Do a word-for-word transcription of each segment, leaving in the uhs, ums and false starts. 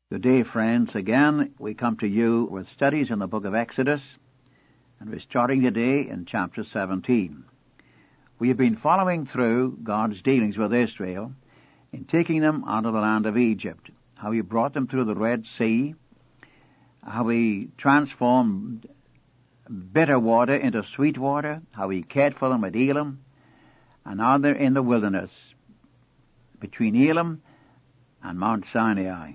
Good day, friends. Again, we come to you with studies in the book of Exodus, and we're starting today in chapter seventeen. We have been following through God's dealings with Israel in taking them out of the land of Egypt, how He brought them through the Red Sea, how He transformed bitter water into sweet water, how He cared for them at Elim, and now they're in the wilderness between Elim and Mount Sinai.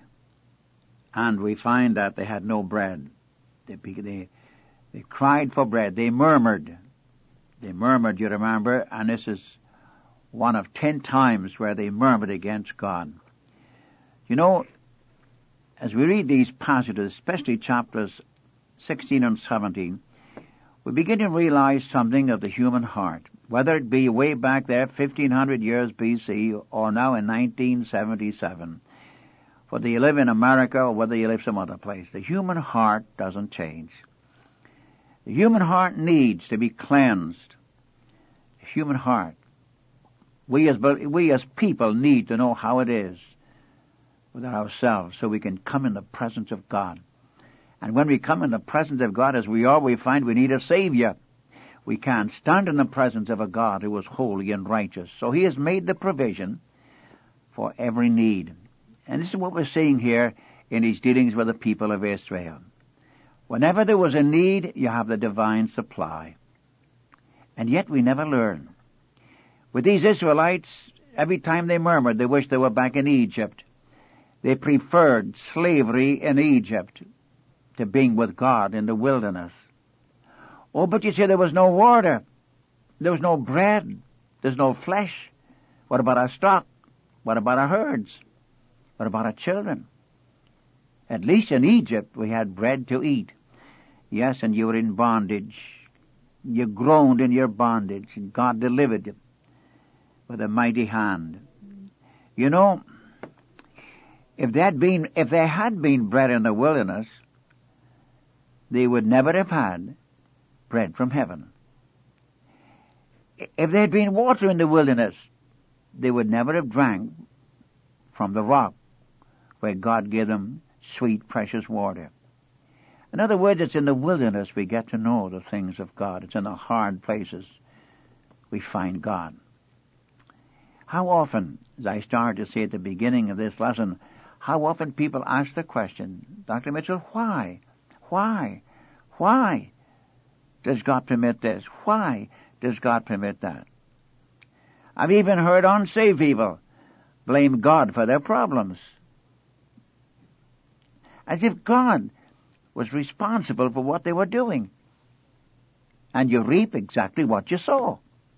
And we find that they had no bread. They, they, they cried for bread. They murmured. They murmured, you remember, and this is one of ten times where they murmured against God. You know, as we read these passages, especially chapters sixteen and seventeen, we begin to realize something of the human heart, whether it be way back there, fifteen hundred years B C, or now in nineteen seventy-seven. Whether you live in America or whether you live some other place, the human heart doesn't change. The human heart needs to be cleansed. The human heart. We as, we as people need to know how it is with ourselves so we can come in the presence of God. And when we come in the presence of God as we are, we find we need a Savior. We can't stand in the presence of a God who is holy and righteous. So He has made the provision for every need. And this is what we're seeing here in His dealings with the people of Israel. Whenever there was a need, you have the divine supply. And yet we never learn. With these Israelites, every time they murmured, they wished they were back in Egypt. They preferred slavery in Egypt to being with God in the wilderness. Oh, but you see, there was no water. There was no bread. There's no flesh. What about our stock? What about our herds? What about our children? At least in Egypt we had bread to eat. Yes, and you were in bondage. You groaned in your bondage, and God delivered you with a mighty hand. You know, if there had been, if there had been bread in the wilderness, they would never have had bread from heaven. If there had been water in the wilderness, they would never have drank from the rock where God gave them sweet, precious water. In other words, it's in the wilderness we get to know the things of God. It's in the hard places we find God. How often, as I started to say at the beginning of this lesson, how often people ask the question, Doctor Mitchell, why? Why? Why does God permit this? Why does God permit that? I've even heard unsaved people blame God for their problems, as if God was responsible for what they were doing. And you reap exactly what you sow.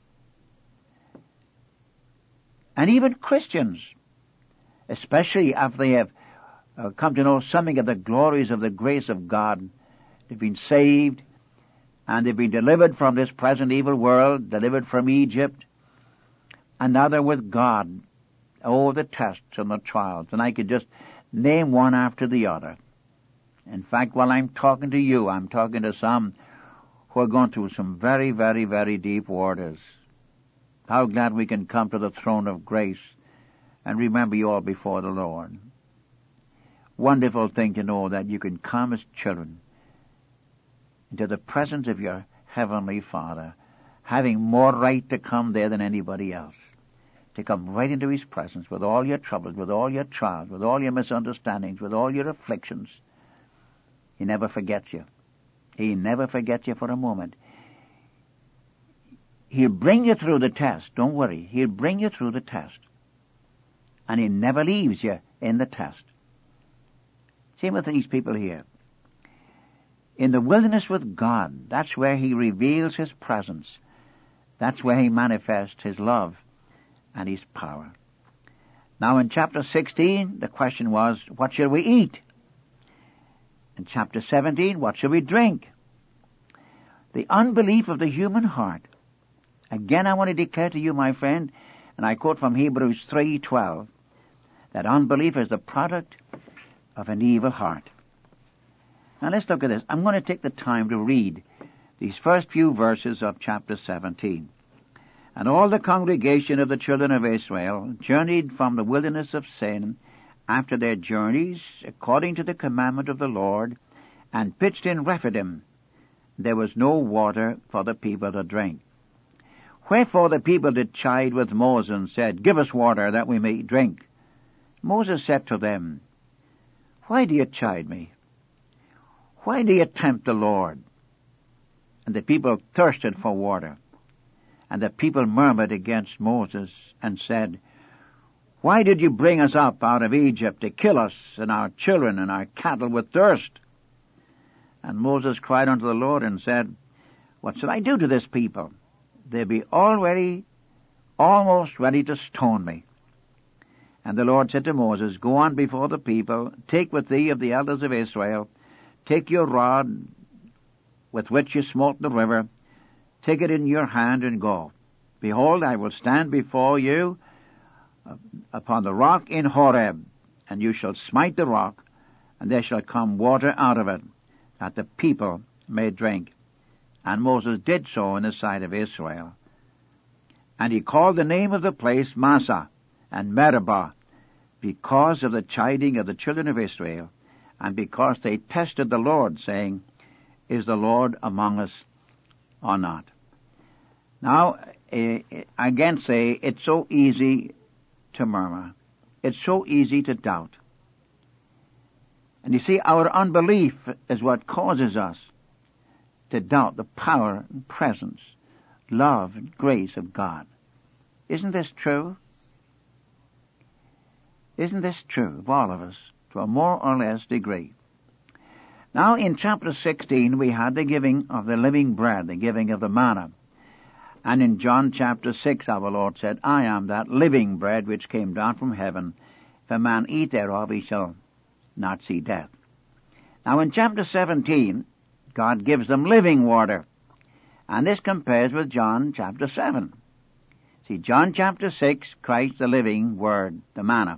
And even Christians, especially after they have uh, come to know something of the glories of the grace of God, they've been saved, and they've been delivered from this present evil world, delivered from Egypt, and now they're with God. Oh, the tests and the trials, and I could just name one after the other. In fact, while I'm talking to you, I'm talking to some who are going through some very, very, very deep waters. How glad we can come to the throne of grace and remember you all before the Lord. Wonderful thing to know that you can come as children into the presence of your Heavenly Father, having more right to come there than anybody else. To come right into His presence with all your troubles, with all your trials, with all your misunderstandings, with all your afflictions. He never forgets you. He never forgets you for a moment. He'll bring you through the test. Don't worry. He'll bring you through the test. And He never leaves you in the test. Same with these people here. In the wilderness with God, that's where He reveals His presence. That's where He manifests His love and His power. Now in chapter sixteen, the question was, what shall we eat? In chapter seventeen, what shall we drink? The unbelief of the human heart. Again, I want to declare to you, my friend, and I quote from Hebrews three twelve, that unbelief is the product of an evil heart. Now let's look at this. I'm going to take the time to read these first few verses of chapter seventeen. And all the congregation of the children of Israel journeyed from the wilderness of Sin after their journeys, according to the commandment of the Lord, and pitched in Rephidim. There was no water for the people to drink. Wherefore the people did chide with Moses, and said, Give us water, that we may drink. Moses said to them, Why do you chide me? Why do you tempt the Lord? And the people thirsted for water. And the people murmured against Moses, and said, Why did you bring us up out of Egypt to kill us and our children and our cattle with thirst? And Moses cried unto the Lord, and said, What shall I do to this people? They be already almost ready to stone me. And the Lord said to Moses, Go on before the people, take with thee of the elders of Israel, take your rod with which you smote the river, take it in your hand and go. Behold, I will stand before you upon the rock in Horeb, and you shall smite the rock, and there shall come water out of it, that the people may drink. And Moses did so in the sight of Israel. And he called the name of the place Massah and Meribah, because of the chiding of the children of Israel, and because they tested the Lord, saying, Is the Lord among us or not? Now, I again say, it's so easy to murmur. It's so easy to doubt. And you see, our unbelief is what causes us to doubt the power and presence, love and grace of God. Isn't this true? Isn't this true of all of us, to a more or less degree? Now, in chapter sixteen, we had the giving of the living bread, the giving of the manna. And in John chapter six, our Lord said, I am that living bread which came down from heaven. If a man eat thereof, he shall not see death. Now, in chapter seventeen, God gives them living water. And this compares with John chapter seven. See, John chapter six, Christ the living word, the manna.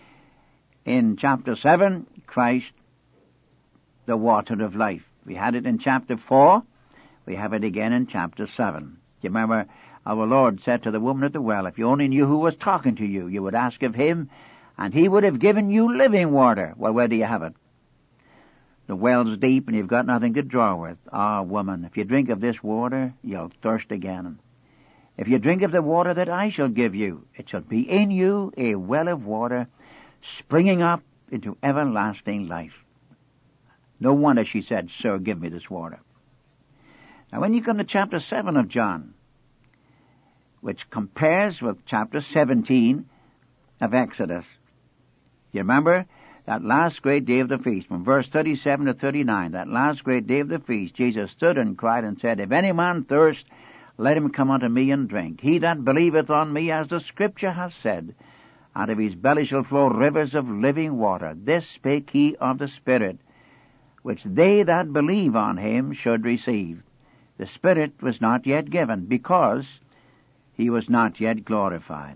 In chapter seven, Christ the water of life. We had it in chapter four. We have it again in chapter seven. You remember our Lord said to the woman at the well, if you only knew who was talking to you, you would ask of him, and he would have given you living water. Well, where do you have it? The well's deep and you've got nothing to draw with. Ah, woman, if you drink of this water, you'll thirst again. If you drink of the water that I shall give you, it shall be in you a well of water springing up into everlasting life. No wonder she said, Sir, give me this water. Now when you come to chapter seven of John, which compares with chapter seventeen of Exodus, you remember that last great day of the feast, from verse thirty-seven to thirty-nine, that last great day of the feast, Jesus stood and cried and said, If any man thirst, let him come unto me and drink. He that believeth on me, as the Scripture hath said, out of his belly shall flow rivers of living water. This spake he of the Spirit, which they that believe on him should receive. The Spirit was not yet given, because he was not yet glorified.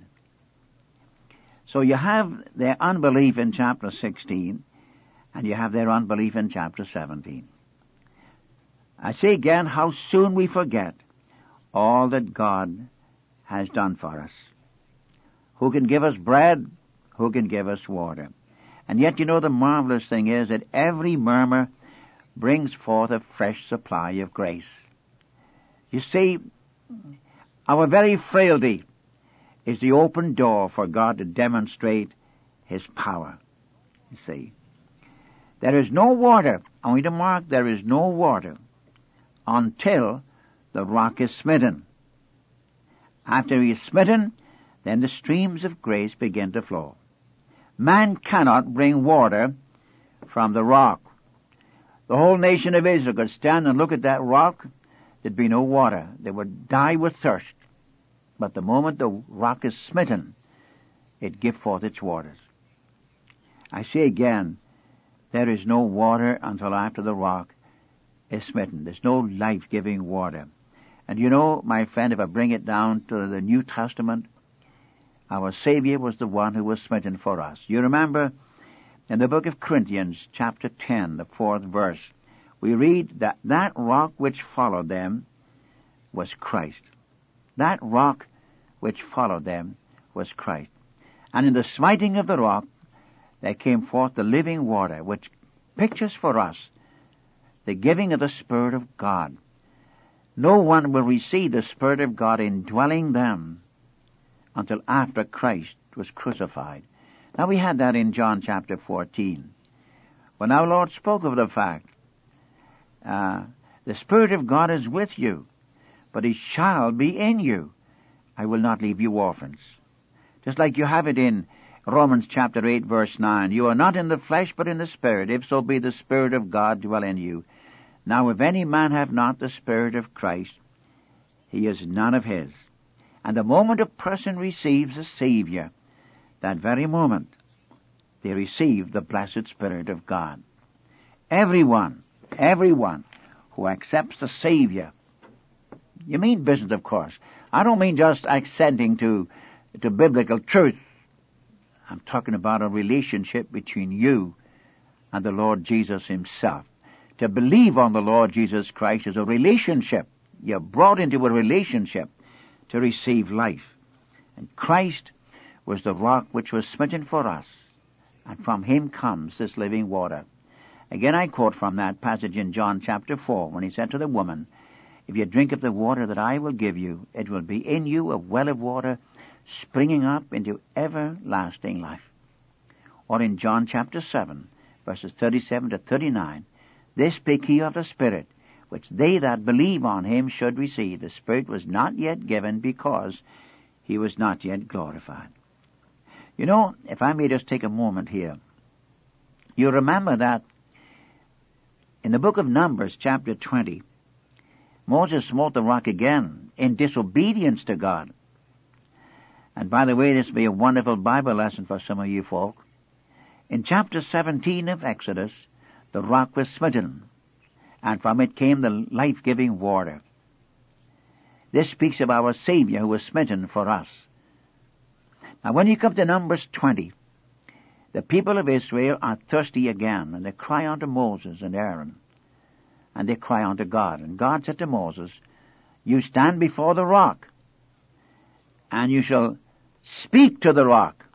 So you have their unbelief in chapter sixteen, and you have their unbelief in chapter seventeen. I say again, how soon we forget all that God has done for us. Who can give us bread? Who can give us water? And yet, you know, the marvelous thing is that every murmur brings forth a fresh supply of grace. You see, our very frailty is the open door for God to demonstrate his power. You see, there is no water, only to mark, there is no water until the rock is smitten. After he is smitten, then the streams of grace begin to flow. Man cannot bring water from the rock. The whole nation of Israel could stand and look at that rock. There'd be no water. They would die with thirst. But the moment the rock is smitten, it gives forth its waters. I say again, there is no water until after the rock is smitten. There's no life-giving water. And you know, my friend, if I bring it down to the New Testament, our Savior was the one who was smitten for us. You remember in the book of Corinthians, chapter ten, the fourth verse, we read that that rock which followed them was Christ. That rock which followed them was Christ. And in the smiting of the rock, there came forth the living water, which pictures for us the giving of the Spirit of God. No one will receive the Spirit of God indwelling them until after Christ was crucified. Now we had that in John chapter fourteen. When our Lord spoke of the fact, uh, the Spirit of God is with you, but He shall be in you. I will not leave you orphans. Just like you have it in Romans chapter eight verse nine. You are not in the flesh, but in the Spirit, if so be the Spirit of God dwell in you. Now if any man have not the Spirit of Christ, he is none of his. And the moment a person receives a Savior, that very moment they receive the blessed Spirit of God. Everyone, everyone who accepts the Savior, you mean business, of course. I don't mean just accenting to, to biblical truth. I'm talking about a relationship between you and the Lord Jesus Himself. To believe on the Lord Jesus Christ is a relationship. You're brought into a relationship to receive life. And Christ was the rock which was smitten for us, and from Him comes this living water. Again, I quote from that passage in John chapter four, when He said to the woman, if you drink of the water that I will give you, it will be in you a well of water springing up into everlasting life. Or in John chapter seven, verses thirty-seven to thirty-nine, this spake He of the Spirit, which they that believe on Him should receive. The Spirit was not yet given, because He was not yet glorified. You know, if I may just take a moment here, you remember that in the book of Numbers, chapter twenty, Moses smote the rock again in disobedience to God. And by the way, this will be a wonderful Bible lesson for some of you folk. In chapter seventeen of Exodus, the rock was smitten, and from it came the life-giving water. This speaks of our Savior who was smitten for us. Now when you come to Numbers twenty, the people of Israel are thirsty again, and they cry unto Moses and Aaron, and they cry unto God. And God said to Moses, you stand before the rock, and you shall speak to the rock.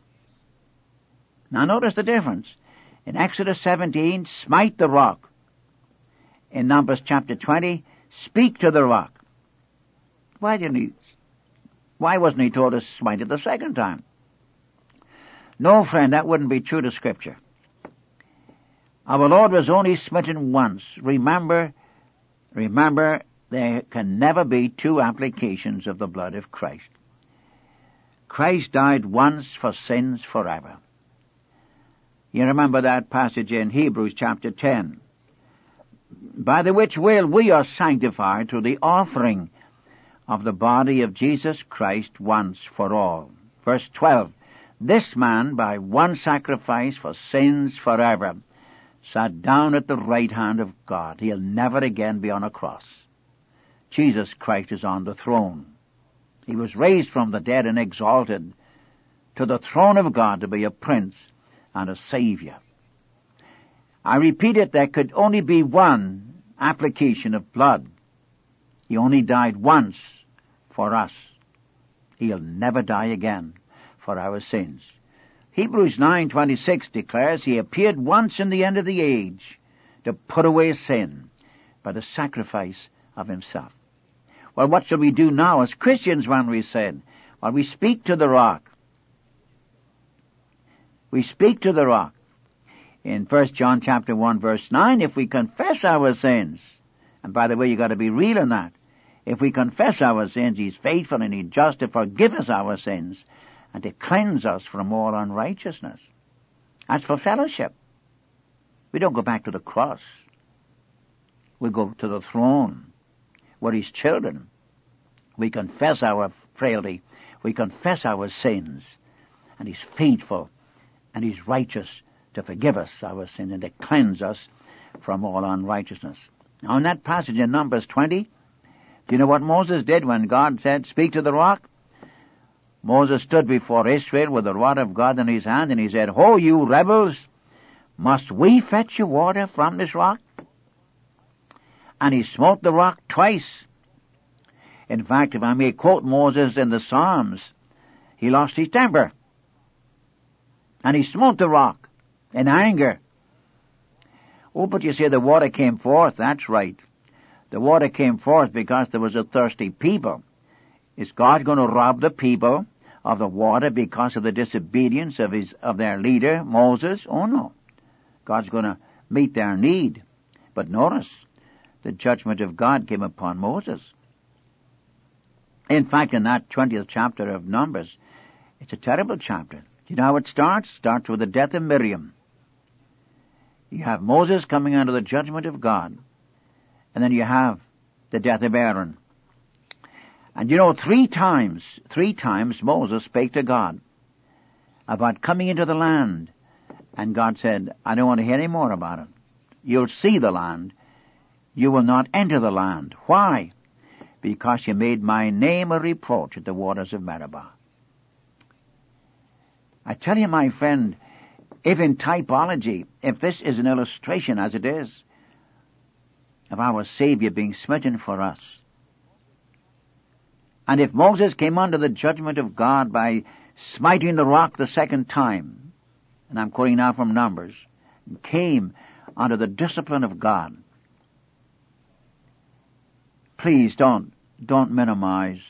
Now notice the difference. In Exodus seventeen, smite the rock. In Numbers chapter twenty, speak to the rock. Why didn't he, why wasn't he told to smite it the second time? No, friend, that wouldn't be true to Scripture. Our Lord was only smitten once. Remember, remember, there can never be two applications of the blood of Christ. Christ died once for sins forever. You remember that passage in Hebrews chapter ten. By the which will we are sanctified through the offering of the body of Jesus Christ once for all. Verse twelve. This man, by one sacrifice for sins forever, sat down at the right hand of God. He'll never again be on a cross. Jesus Christ is on the throne. He was raised from the dead and exalted to the throne of God to be a prince and a Savior. I repeat it, there could only be one application of blood. He only died once for us. He'll never die again for our sins. Hebrews nine twenty-six declares He appeared once in the end of the age to put away sin by the sacrifice of Himself. Well, what shall we do now as Christians when we sin? Well, we speak to the rock. We speak to the rock. In First John chapter one verse nine, if we confess our sins, and by the way, you got to be real in that. If we confess our sins, He's faithful and He's just to forgive us our sins and to cleanse us from all unrighteousness. That's for fellowship. We don't go back to the cross. We go to the throne. We're His children. We confess our frailty. We confess our sins. And He's faithful and He's righteous to forgive us our sins and to cleanse us from all unrighteousness. Now in that passage in Numbers twenty, do you know what Moses did when God said, speak to the rock? Moses stood before Israel with the rod of God in his hand, and he said, Ho, you rebels, must we fetch you water from this rock? And he smote the rock twice. In fact, if I may quote Moses in the Psalms, he lost his temper. And he smote the rock. in anger. Oh, but you say the water came forth. That's right. The water came forth because there was a thirsty people. Is God going to rob the people of the water because of the disobedience of his of their leader, Moses? Oh, no. God's going to meet their need. But notice, the judgment of God came upon Moses. In fact, in that twentieth chapter of Numbers, it's a terrible chapter. Do you know how it starts? It starts with the death of Miriam. You have Moses coming under the judgment of God. And then you have the death of Aaron. And you know, three times, three times Moses spake to God about coming into the land. And God said, I don't want to hear any more about it. You'll see the land. You will not enter the land. Why? Because you made my name a reproach at the waters of Meribah. I tell you, my friend, if in typology, if this is an illustration, as it is, of our Savior being smitten for us, and if Moses came under the judgment of God by smiting the rock the second time, and I'm quoting now from Numbers, and came under the discipline of God, please don't, don't minimize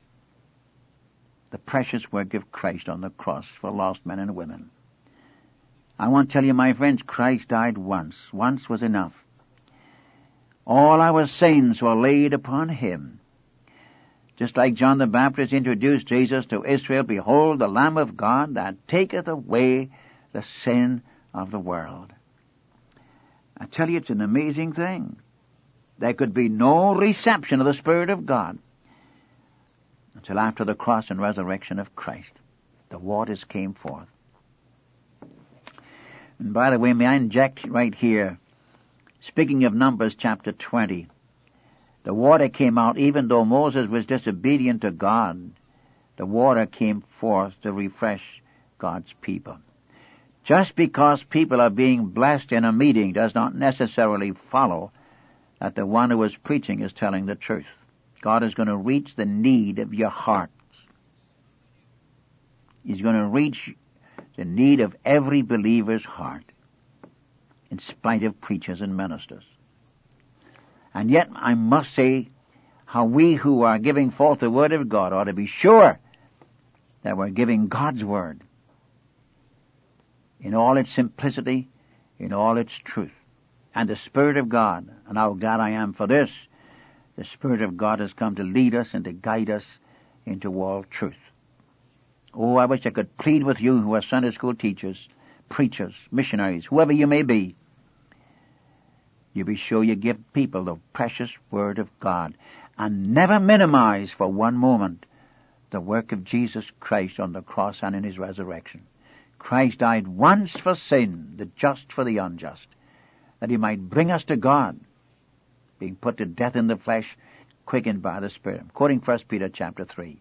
the precious work of Christ on the cross for lost men and women. I want to tell you, my friends, Christ died once. Once was enough. All our sins were laid upon him. Just like John the Baptist introduced Jesus to Israel, behold, the Lamb of God that taketh away the sin of the world. I tell you, it's an amazing thing. There could be no reception of the Spirit of God until after the cross and resurrection of Christ. The waters came forth. And by the way, may I inject right here, speaking of Numbers chapter twenty, the water came out even though Moses was disobedient to God. The water came forth to refresh God's people. Just because people are being blessed in a meeting does not necessarily follow that the one who is preaching is telling the truth. God is going to reach the need of your hearts. He's going to reach the need of every believer's heart, in spite of preachers and ministers. And yet, I must say, how we who are giving forth the Word of God ought to be sure that we're giving God's Word in all its simplicity, in all its truth. And the Spirit of God, and how glad I am for this, the Spirit of God has come to lead us and to guide us into all truth. Oh, I wish I could plead with you who are Sunday school teachers, preachers, missionaries, whoever you may be. You be sure you give people the precious Word of God and never minimize for one moment the work of Jesus Christ on the cross and in his resurrection. Christ died once for sin, the just for the unjust, that he might bring us to God, being put to death in the flesh, quickened by the Spirit. I'm quoting First Peter chapter three.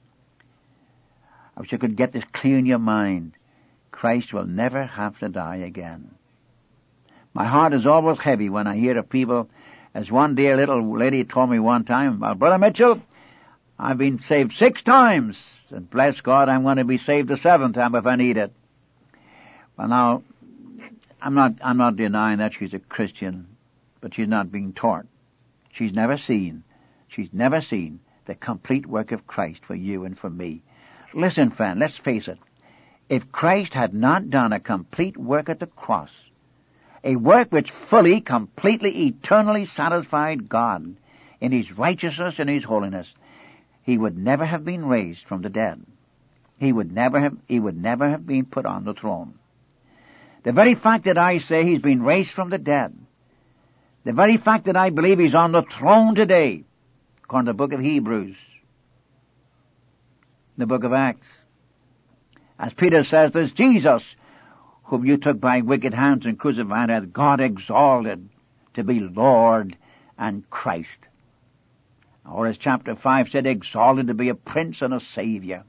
I wish you could get this clear in your mind. Christ will never have to die again. My heart is always heavy when I hear of people, as one dear little lady told me one time, well, Brother Mitchell, I've been saved six times, and bless God, I'm going to be saved the seventh time if I need it. Well, now, I'm not, I'm not denying that she's a Christian, but she's not being taught. She's never seen, she's never seen the complete work of Christ for you and for me. Listen, friend, let's face it. If Christ had not done a complete work at the cross, a work which fully, completely, eternally satisfied God in his righteousness and his holiness, he would never have been raised from the dead. He would never have, he would never have been put on the throne. The very fact that I say he's been raised from the dead, the very fact that I believe he's on the throne today, according to the book of Hebrews, the book of Acts, as Peter says, there's Jesus, whom you took by wicked hands and crucified, as God exalted to be Lord and Christ. Or as chapter five said, exalted to be a prince and a savior.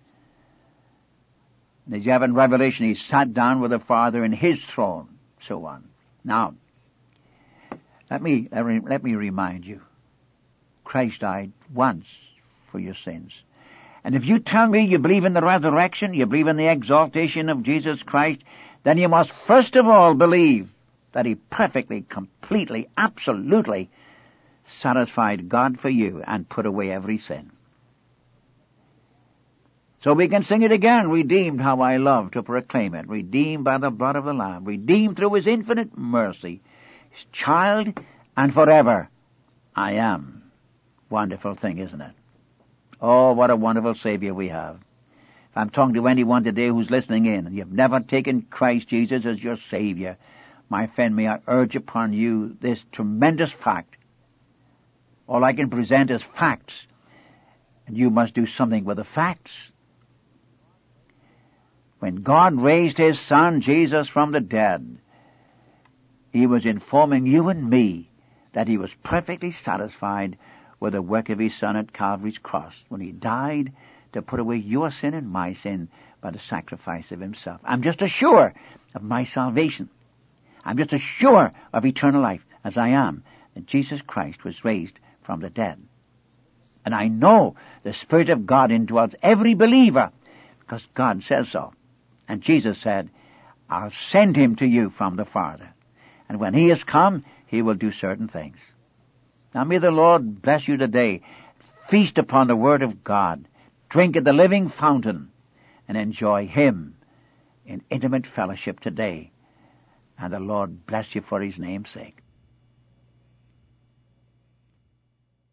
And as you have in Revelation, he sat down with the Father in his throne, so on. Now, let me, let me, let me remind you, Christ died once for your sins. And if you tell me you believe in the resurrection, you believe in the exaltation of Jesus Christ, then you must first of all believe that he perfectly, completely, absolutely satisfied God for you and put away every sin. So we can sing it again, redeemed, how I love to proclaim it, redeemed by the blood of the Lamb, redeemed through his infinite mercy, his child, and forever I am. Wonderful thing, isn't it? Oh, what a wonderful Savior we have. If I'm talking to anyone today who's listening in, and you've never taken Christ Jesus as your Savior, my friend, may I urge upon you this tremendous fact. All I can present is facts, and you must do something with the facts. When God raised his Son, Jesus, from the dead, he was informing you and me that he was perfectly satisfied with the work of his Son at Calvary's cross, when he died to put away your sin and my sin by the sacrifice of himself. I'm just as sure of my salvation. I'm just as sure of eternal life as I am that Jesus Christ was raised from the dead. And I know the Spirit of God indwells every believer because God says so. And Jesus said, I'll send him to you from the Father. And when he has come, he will do certain things. Now may the Lord bless you today. Feast upon the Word of God. Drink at the living fountain and enjoy him in intimate fellowship today. And the Lord bless you for his name's sake.